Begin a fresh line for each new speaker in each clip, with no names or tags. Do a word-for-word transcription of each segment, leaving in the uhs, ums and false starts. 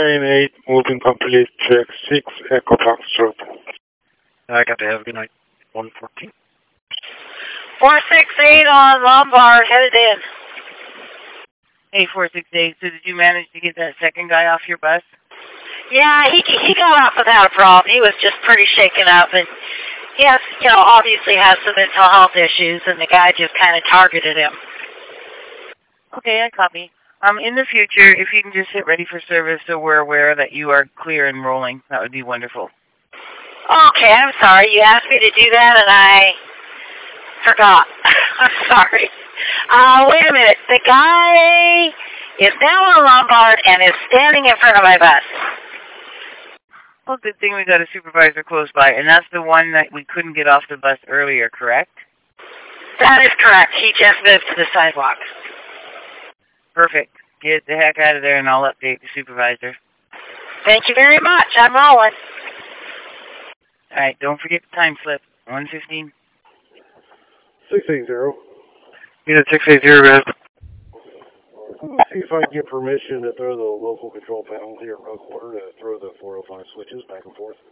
train eight, moving complete, check six, Echo Foxtrot.
I got to have a good night. one fourteen.
four six eight on Lombard, headed in.
Hey, four six eight, so did you manage to get that second guy off your bus?
Yeah, he he got off without a problem. He was just pretty shaken up, and he has, you know, obviously has some mental health issues, and the guy just kind of targeted him.
Okay, I copy. Um, in the future, if you can just hit ready for service so we're aware that you are clear and rolling, that would be wonderful.
Okay, I'm sorry. You asked me to do that, and I forgot. I'm sorry. Uh, wait a minute. The guy is now on Lombard and is standing in front of my bus.
Well, good thing we got a supervisor close by, and that's the one that we couldn't get off the bus earlier, correct?
That is correct. He just moved to the sidewalk.
Perfect. Get the heck out of there, and I'll update the supervisor.
Thank you very much. I'm rolling.
All right, don't forget the time slip. one fifteen.
six eight zero.
Unit six eight zero, go ahead.
See if I can get permission to throw the local control panel here at Road Quarter to throw the four oh five switches back and forth.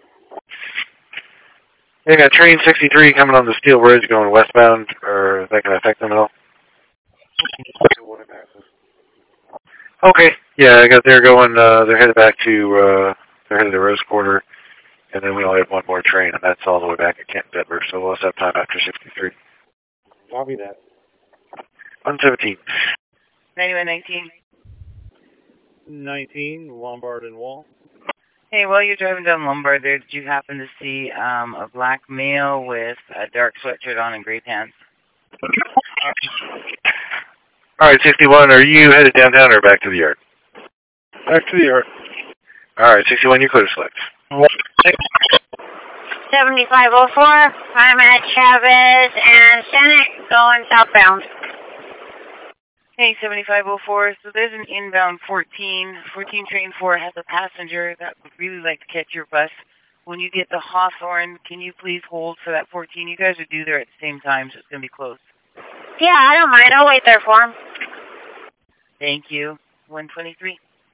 They got train sixty-three coming on the Steel Bridge going westbound, or is that going to affect them at all?
When it passes.
Okay, yeah, I got they're going, uh, they're headed back to, uh, they're headed to Rose Quarter, and then we only have one more train, and that's all the way back at Kent Denver, so we'll have time after sixty-three.
Copy that.
one seventeen.
ninety-one nineteen.
nineteen, Lombard and Wall.
Hey, while you're driving down Lombard there, did you happen to see um, a black male with a dark sweatshirt on and gray pants?
All right, sixty-one, are you headed downtown or back to the yard?
Back to the yard.
All right, sixty-one, you're clear to select.
seventy-five oh four, I'm at Chavez and Senate going southbound.
Hey, seventy-five oh four, so there's an inbound fourteen. fourteen train four has a passenger that would really like to catch your bus. When you get to Hawthorne, can you please hold for that fourteen? You guys are due there at the same time, so it's going to be close.
Yeah, I don't mind. I'll wait there for him.
Thank you. one twenty-three.